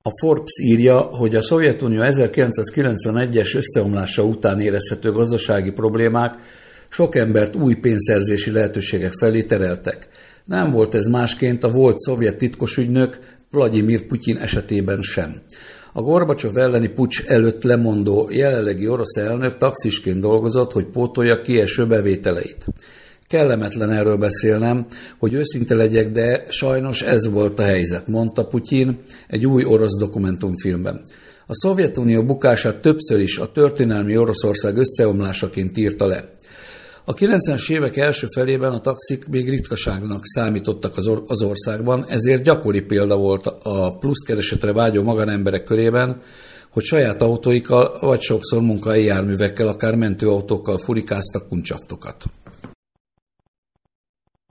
A Forbes írja, hogy a Szovjetunió 1991-es összeomlása után érezhető gazdasági problémák sok embert új pénzszerzési lehetőségek felé tereltek. Nem volt ez másként a volt szovjet titkosügynök Vlagyimir Putyin esetében sem. A Gorbacsov elleni puccs előtt lemondó jelenlegi orosz elnök taxisként dolgozott, hogy pótolja kieső bevételeit. Kellemetlen erről beszélnem, hogy őszinte legyek, de sajnos ez volt a helyzet, mondta Putyin egy új orosz dokumentumfilmben. A Szovjetunió bukását többször is a történelmi Oroszország összeomlásaként írta le. A 90-es évek első felében a taxik még ritkaságnak számítottak az országban, ezért gyakori példa volt a pluszkeresetre vágyó magánemberek körében, hogy saját autóikkal vagy sokszor munkahelyi járművekkel, akár mentőautókkal furikáztak kuncsaftokat.